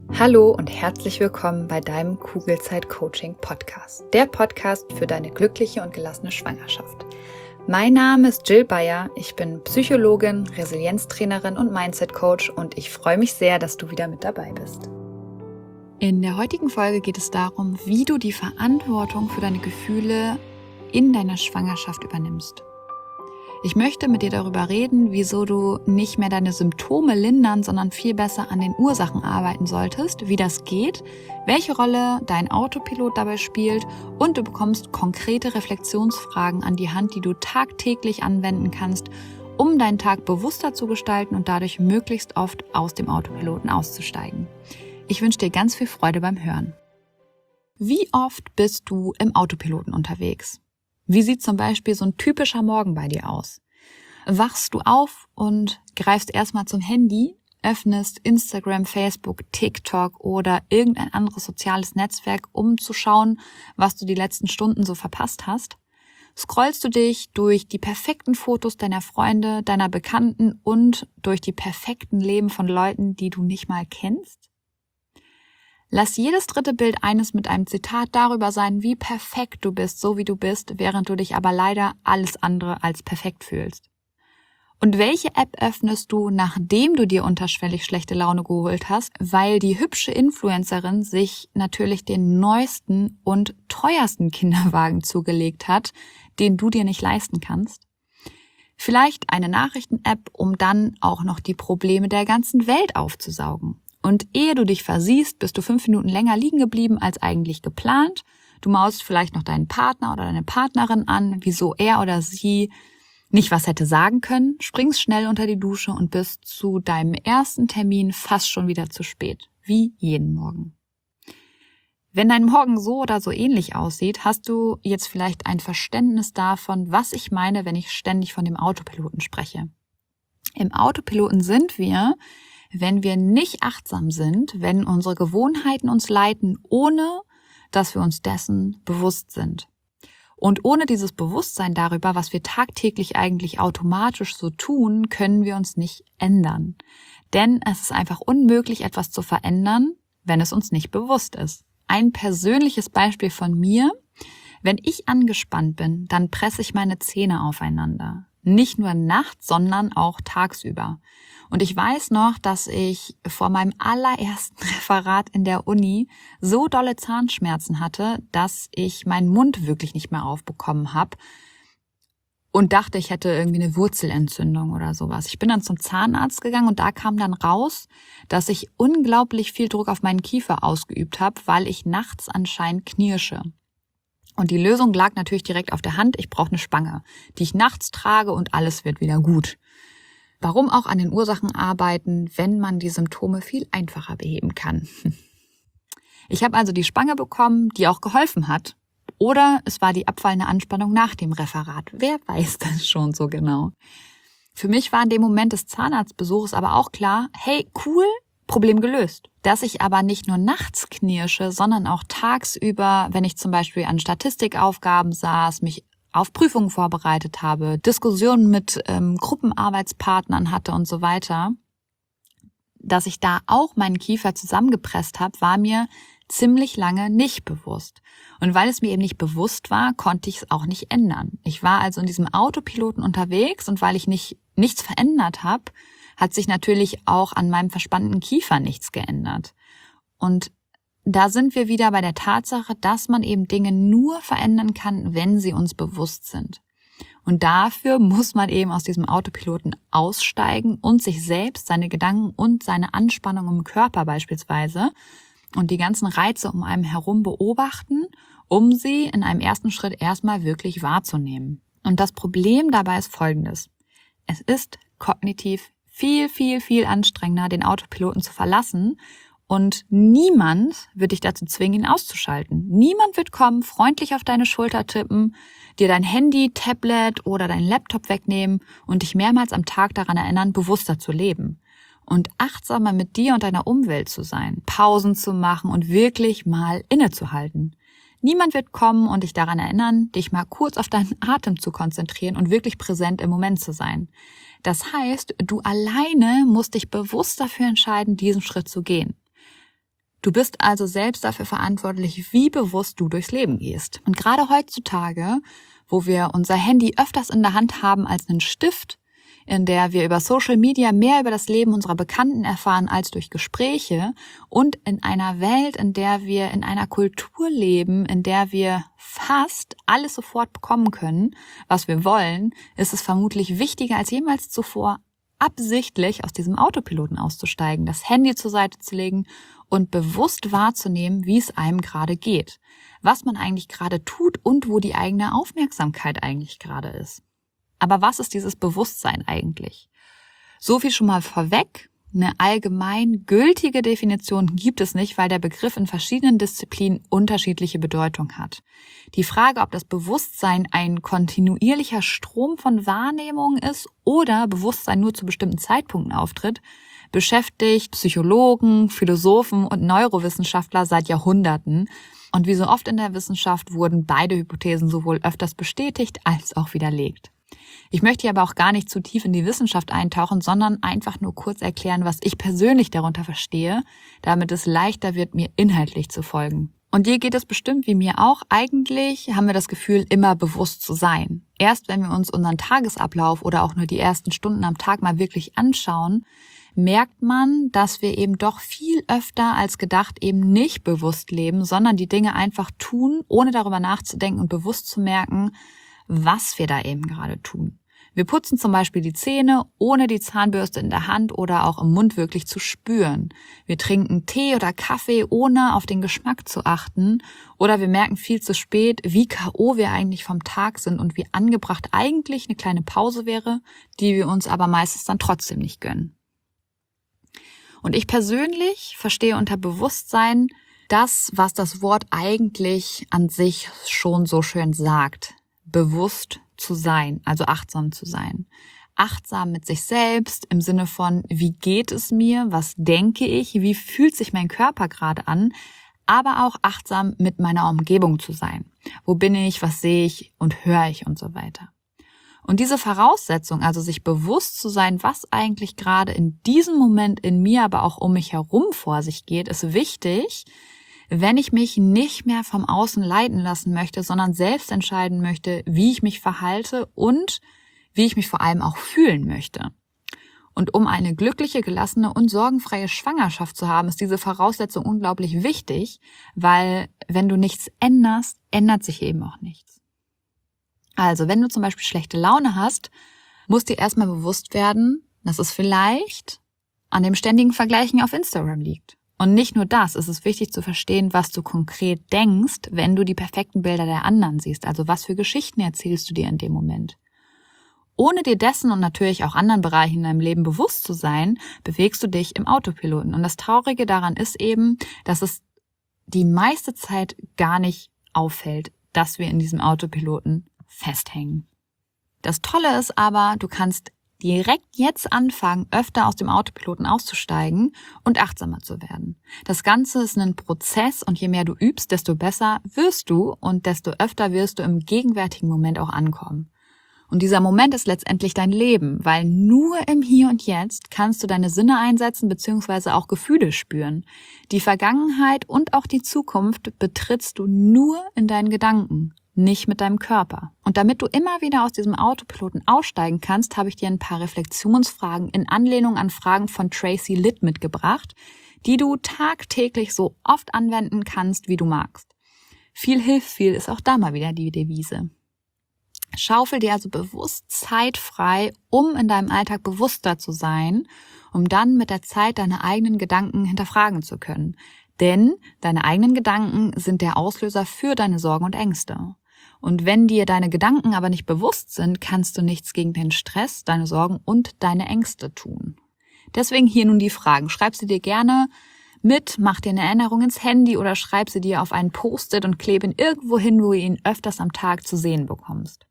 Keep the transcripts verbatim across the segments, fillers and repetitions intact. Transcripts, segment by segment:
Hallo und herzlich willkommen bei deinem Kugelzeit-Coaching-Podcast, der Podcast für deine glückliche und gelassene Schwangerschaft. Mein Name ist Jill Bayer, ich bin Psychologin, Resilienztrainerin und Mindset-Coach und ich freue mich sehr, dass du wieder mit dabei bist. In der heutigen Folge geht es darum, wie du die Verantwortung für deine Gefühle in deiner Schwangerschaft übernimmst. Ich möchte mit dir darüber reden, wieso du nicht mehr deine Symptome lindern, sondern viel besser an den Ursachen arbeiten solltest, wie das geht, welche Rolle dein Autopilot dabei spielt und du bekommst konkrete Reflexionsfragen an die Hand, die du tagtäglich anwenden kannst, um deinen Tag bewusster zu gestalten und dadurch möglichst oft aus dem Autopiloten auszusteigen. Ich wünsche dir ganz viel Freude beim Hören. Wie oft bist du im Autopiloten unterwegs? Wie sieht zum Beispiel so ein typischer Morgen bei dir aus? Wachst du auf und greifst erstmal zum Handy, öffnest Instagram, Facebook, TikTok oder irgendein anderes soziales Netzwerk, um zu schauen, was du die letzten Stunden so verpasst hast? Scrollst du dich durch die perfekten Fotos deiner Freunde, deiner Bekannten und durch die perfekten Leben von Leuten, die du nicht mal kennst? Lass jedes dritte Bild eines mit einem Zitat darüber sein, wie perfekt du bist, so wie du bist, während du dich aber leider alles andere als perfekt fühlst. Und welche App öffnest du, nachdem du dir unterschwellig schlechte Laune geholt hast, weil die hübsche Influencerin sich natürlich den neuesten und teuersten Kinderwagen zugelegt hat, den du dir nicht leisten kannst? Vielleicht eine Nachrichten-App, um dann auch noch die Probleme der ganzen Welt aufzusaugen. Und ehe du dich versiehst, bist du fünf Minuten länger liegen geblieben als eigentlich geplant. Du maust vielleicht noch deinen Partner oder deine Partnerin an, wieso er oder sie nicht was hätte sagen können, springst schnell unter die Dusche und bist zu deinem ersten Termin fast schon wieder zu spät, wie jeden Morgen. Wenn dein Morgen so oder so ähnlich aussieht, hast du jetzt vielleicht ein Verständnis davon, was ich meine, wenn ich ständig von dem Autopiloten spreche. Im Autopiloten sind wir, wenn wir nicht achtsam sind, wenn unsere Gewohnheiten uns leiten, ohne dass wir uns dessen bewusst sind. Und ohne dieses Bewusstsein darüber, was wir tagtäglich eigentlich automatisch so tun, können wir uns nicht ändern. Denn es ist einfach unmöglich, etwas zu verändern, wenn es uns nicht bewusst ist. Ein persönliches Beispiel von mir: Wenn ich angespannt bin, dann presse ich meine Zähne aufeinander. Nicht nur nachts, sondern auch tagsüber. Und ich weiß noch, dass ich vor meinem allerersten Referat in der Uni so dolle Zahnschmerzen hatte, dass ich meinen Mund wirklich nicht mehr aufbekommen habe und dachte, ich hätte irgendwie eine Wurzelentzündung oder sowas. Ich bin dann zum Zahnarzt gegangen und da kam dann raus, dass ich unglaublich viel Druck auf meinen Kiefer ausgeübt habe, weil ich nachts anscheinend knirsche. Und die Lösung lag natürlich direkt auf der Hand. Ich brauche eine Spange, die ich nachts trage und alles wird wieder gut. Warum auch an den Ursachen arbeiten, wenn man die Symptome viel einfacher beheben kann? Ich habe also die Spange bekommen, die auch geholfen hat. Oder es war die abfallende Anspannung nach dem Referat. Wer weiß das schon so genau? Für mich war in dem Moment des Zahnarztbesuchs aber auch klar, hey, cool, Problem gelöst. Dass ich aber nicht nur nachts knirsche, sondern auch tagsüber, wenn ich zum Beispiel an Statistikaufgaben saß, mich auf Prüfungen vorbereitet habe, Diskussionen mit ähm, Gruppenarbeitspartnern hatte und so weiter, dass ich da auch meinen Kiefer zusammengepresst habe, war mir ziemlich lange nicht bewusst. Und weil es mir eben nicht bewusst war, konnte ich es auch nicht ändern. Ich war also in diesem Autopiloten unterwegs und weil ich nicht nichts verändert habe, hat sich natürlich auch an meinem verspannten Kiefer nichts geändert. Und da sind wir wieder bei der Tatsache, dass man eben Dinge nur verändern kann, wenn sie uns bewusst sind. Und dafür muss man eben aus diesem Autopiloten aussteigen und sich selbst, seine Gedanken und seine Anspannung im Körper beispielsweise und die ganzen Reize um einen herum beobachten, um sie in einem ersten Schritt erstmal wirklich wahrzunehmen. Und das Problem dabei ist folgendes: Es ist kognitiv viel, viel, viel anstrengender, den Autopiloten zu verlassen. Und niemand wird dich dazu zwingen, ihn auszuschalten. Niemand wird kommen, freundlich auf deine Schulter tippen, dir dein Handy, Tablet oder dein Laptop wegnehmen und dich mehrmals am Tag daran erinnern, bewusster zu leben und achtsamer mit dir und deiner Umwelt zu sein, Pausen zu machen und wirklich mal innezuhalten. Niemand wird kommen und dich daran erinnern, dich mal kurz auf deinen Atem zu konzentrieren und wirklich präsent im Moment zu sein. Das heißt, du alleine musst dich bewusst dafür entscheiden, diesen Schritt zu gehen. Du bist also selbst dafür verantwortlich, wie bewusst du durchs Leben gehst. Und gerade heutzutage, wo wir unser Handy öfters in der Hand haben als einen Stift, in der wir über Social Media mehr über das Leben unserer Bekannten erfahren als durch Gespräche und in einer Welt, in der wir in einer Kultur leben, in der wir fast alles sofort bekommen können, was wir wollen, ist es vermutlich wichtiger als jemals zuvor, absichtlich aus diesem Autopiloten auszusteigen, das Handy zur Seite zu legen und bewusst wahrzunehmen, wie es einem gerade geht, was man eigentlich gerade tut und wo die eigene Aufmerksamkeit eigentlich gerade ist. Aber was ist dieses Bewusstsein eigentlich? So viel schon mal vorweg. Eine allgemein gültige Definition gibt es nicht, weil der Begriff in verschiedenen Disziplinen unterschiedliche Bedeutung hat. Die Frage, ob das Bewusstsein ein kontinuierlicher Strom von Wahrnehmungen ist oder Bewusstsein nur zu bestimmten Zeitpunkten auftritt, beschäftigt Psychologen, Philosophen und Neurowissenschaftler seit Jahrhunderten. Und wie so oft in der Wissenschaft wurden beide Hypothesen sowohl öfters bestätigt als auch widerlegt. Ich möchte hier aber auch gar nicht zu tief in die Wissenschaft eintauchen, sondern einfach nur kurz erklären, was ich persönlich darunter verstehe, damit es leichter wird, mir inhaltlich zu folgen. Und dir geht es bestimmt wie mir auch. Eigentlich haben wir das Gefühl, immer bewusst zu sein. Erst wenn wir uns unseren Tagesablauf oder auch nur die ersten Stunden am Tag mal wirklich anschauen, merkt man, dass wir eben doch viel öfter als gedacht eben nicht bewusst leben, sondern die Dinge einfach tun, ohne darüber nachzudenken und bewusst zu merken, was wir da eben gerade tun. Wir putzen zum Beispiel die Zähne, ohne die Zahnbürste in der Hand oder auch im Mund wirklich zu spüren. Wir trinken Tee oder Kaffee, ohne auf den Geschmack zu achten. Oder wir merken viel zu spät, wie K O wir eigentlich vom Tag sind und wie angebracht eigentlich eine kleine Pause wäre, die wir uns aber meistens dann trotzdem nicht gönnen. Und ich persönlich verstehe unter Bewusstsein das, was das Wort eigentlich an sich schon so schön sagt. Bewusst zu sein, also achtsam zu sein. Achtsam mit sich selbst im Sinne von, wie geht es mir, was denke ich, wie fühlt sich mein Körper gerade an, aber auch achtsam mit meiner Umgebung zu sein. Wo bin ich, was sehe ich und höre ich und so weiter. Und diese Voraussetzung, also sich bewusst zu sein, was eigentlich gerade in diesem Moment in mir, aber auch um mich herum vor sich geht, ist wichtig, wenn ich mich nicht mehr vom Außen leiten lassen möchte, sondern selbst entscheiden möchte, wie ich mich verhalte und wie ich mich vor allem auch fühlen möchte. Und um eine glückliche, gelassene und sorgenfreie Schwangerschaft zu haben, ist diese Voraussetzung unglaublich wichtig, weil wenn du nichts änderst, ändert sich eben auch nichts. Also, wenn du zum Beispiel schlechte Laune hast, musst dir erstmal bewusst werden, dass es vielleicht an dem ständigen Vergleichen auf Instagram liegt. Und nicht nur das, es ist wichtig zu verstehen, was du konkret denkst, wenn du die perfekten Bilder der anderen siehst. Also was für Geschichten erzählst du dir in dem Moment. Ohne dir dessen und natürlich auch anderen Bereichen in deinem Leben bewusst zu sein, bewegst du dich im Autopiloten. Und das Traurige daran ist eben, dass es die meiste Zeit gar nicht auffällt, dass wir in diesem Autopiloten festhängen. Das Tolle ist aber, du kannst direkt jetzt anfangen, öfter aus dem Autopiloten auszusteigen und achtsamer zu werden. Das Ganze ist ein Prozess und je mehr du übst, desto besser wirst du und desto öfter wirst du im gegenwärtigen Moment auch ankommen. Und dieser Moment ist letztendlich dein Leben, weil nur im Hier und Jetzt kannst du deine Sinne einsetzen bzw. auch Gefühle spüren. Die Vergangenheit und auch die Zukunft betrittst du nur in deinen Gedanken, nicht mit deinem Körper. Und damit du immer wieder aus diesem Autopiloten aussteigen kannst, habe ich dir ein paar Reflexionsfragen in Anlehnung an Fragen von Tracy Litt mitgebracht, die du tagtäglich so oft anwenden kannst, wie du magst. Viel hilft viel ist auch da mal wieder die Devise. Schaufel dir also bewusst Zeit frei, um in deinem Alltag bewusster zu sein, um dann mit der Zeit deine eigenen Gedanken hinterfragen zu können. Denn deine eigenen Gedanken sind der Auslöser für deine Sorgen und Ängste. Und wenn dir deine Gedanken aber nicht bewusst sind, kannst du nichts gegen den Stress, deine Sorgen und deine Ängste tun. Deswegen hier nun die Fragen. Schreib sie dir gerne mit, mach dir eine Erinnerung ins Handy oder schreib sie dir auf einen Post-it und klebe ihn irgendwo hin, wo du ihn öfters am Tag zu sehen bekommst.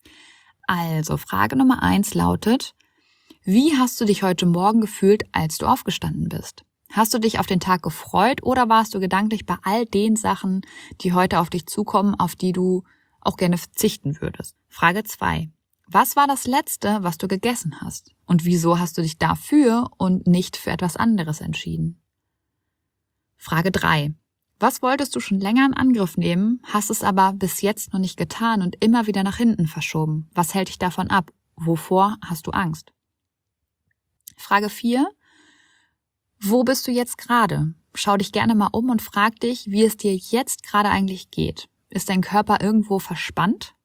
Also, Frage Nummer eins lautet, wie hast du dich heute Morgen gefühlt, als du aufgestanden bist? Hast du dich auf den Tag gefreut oder warst du gedanklich bei all den Sachen, die heute auf dich zukommen, auf die du auch gerne verzichten würdest? Frage zwei. Was war das Letzte, was du gegessen hast? Und wieso hast du dich dafür und nicht für etwas anderes entschieden? Frage drei. Was wolltest du schon länger in Angriff nehmen, hast es aber bis jetzt noch nicht getan und immer wieder nach hinten verschoben? Was hält dich davon ab? Wovor hast du Angst? Frage vier. Wo bist du jetzt gerade? Schau dich gerne mal um und frag dich, wie es dir jetzt gerade eigentlich geht. Ist dein Körper irgendwo verspannt?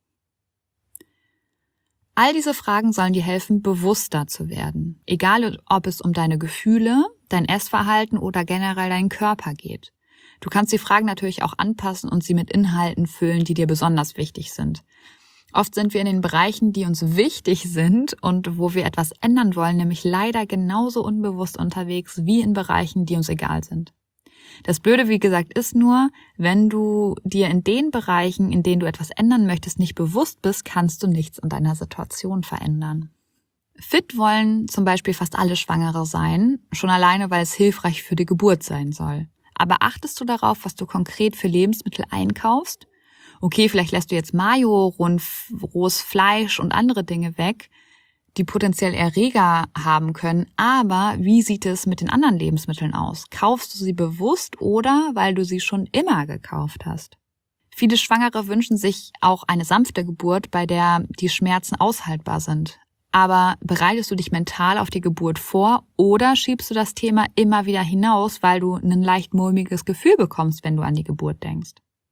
All diese Fragen sollen dir helfen, bewusster zu werden. Egal, ob es um deine Gefühle, dein Essverhalten oder generell deinen Körper geht. Du kannst die Fragen natürlich auch anpassen und sie mit Inhalten füllen, die dir besonders wichtig sind. Oft sind wir in den Bereichen, die uns wichtig sind und wo wir etwas ändern wollen, nämlich leider genauso unbewusst unterwegs wie in Bereichen, die uns egal sind. Das Blöde, wie gesagt, ist nur, wenn du dir in den Bereichen, in denen du etwas ändern möchtest, nicht bewusst bist, kannst du nichts an deiner Situation verändern. Fit wollen zum Beispiel fast alle Schwangere sein, schon alleine, weil es hilfreich für die Geburt sein soll. Aber achtest du darauf, was du konkret für Lebensmittel einkaufst? Okay, vielleicht lässt du jetzt Mayo, rohes Fleisch und andere Dinge weg, die potenziell Erreger haben können, aber wie sieht es mit den anderen Lebensmitteln aus? Kaufst du sie bewusst oder weil du sie schon immer gekauft hast? Viele Schwangere wünschen sich auch eine sanfte Geburt, bei der die Schmerzen aushaltbar sind. Aber bereitest du dich mental auf die Geburt vor oder schiebst du das Thema immer wieder hinaus, weil du ein leicht mulmiges Gefühl bekommst, wenn du an die Geburt denkst?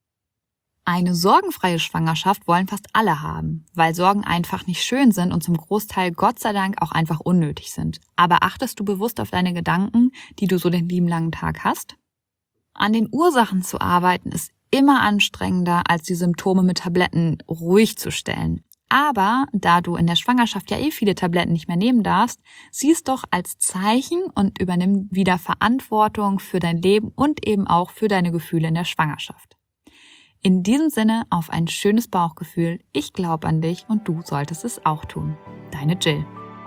Eine sorgenfreie Schwangerschaft wollen fast alle haben, weil Sorgen einfach nicht schön sind und zum Großteil Gott sei Dank auch einfach unnötig sind. Aber achtest du bewusst auf deine Gedanken, die du so den lieben langen Tag hast? An den Ursachen zu arbeiten ist immer anstrengender, als die Symptome mit Tabletten ruhig zu stellen. Aber da du in der Schwangerschaft ja eh viele Tabletten nicht mehr nehmen darfst, sieh es doch als Zeichen und übernimm wieder Verantwortung für dein Leben und eben auch für deine Gefühle in der Schwangerschaft. In diesem Sinne auf ein schönes Bauchgefühl. Ich glaube an dich und du solltest es auch tun. Deine Jill.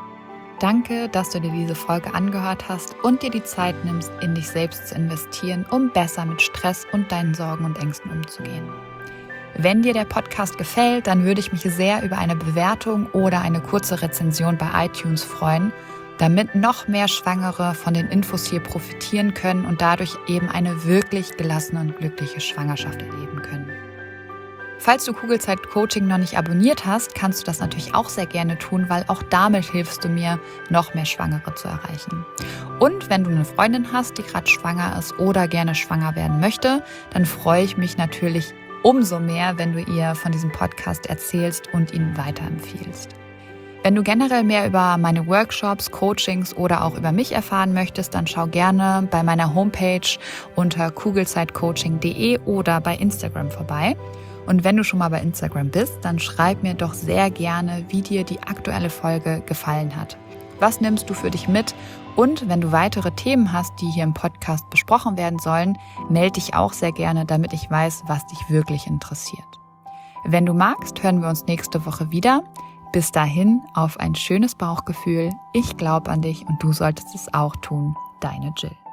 Danke, dass du dir diese Folge angehört hast und dir die Zeit nimmst, in dich selbst zu investieren, um besser mit Stress und deinen Sorgen und Ängsten umzugehen. Wenn dir der Podcast gefällt, dann würde ich mich sehr über eine Bewertung oder eine kurze Rezension bei iTunes freuen, damit noch mehr Schwangere von den Infos hier profitieren können und dadurch eben eine wirklich gelassene und glückliche Schwangerschaft erleben können. Falls du Kugelzeit-Coaching noch nicht abonniert hast, kannst du das natürlich auch sehr gerne tun, weil auch damit hilfst du mir, noch mehr Schwangere zu erreichen. Und wenn du eine Freundin hast, die gerade schwanger ist oder gerne schwanger werden möchte, dann freue ich mich natürlich umso mehr, wenn du ihr von diesem Podcast erzählst und ihn weiterempfiehlst. Wenn du generell mehr über meine Workshops, Coachings oder auch über mich erfahren möchtest, dann schau gerne bei meiner Homepage unter kugelzeitcoaching punkt de oder bei Instagram vorbei. Und wenn du schon mal bei Instagram bist, dann schreib mir doch sehr gerne, wie dir die aktuelle Folge gefallen hat. Was nimmst du für dich mit? Und wenn du weitere Themen hast, die hier im Podcast besprochen werden sollen, melde dich auch sehr gerne, damit ich weiß, was dich wirklich interessiert. Wenn du magst, hören wir uns nächste Woche wieder. Bis dahin auf ein schönes Bauchgefühl. Ich glaube an dich und du solltest es auch tun. Deine Jill.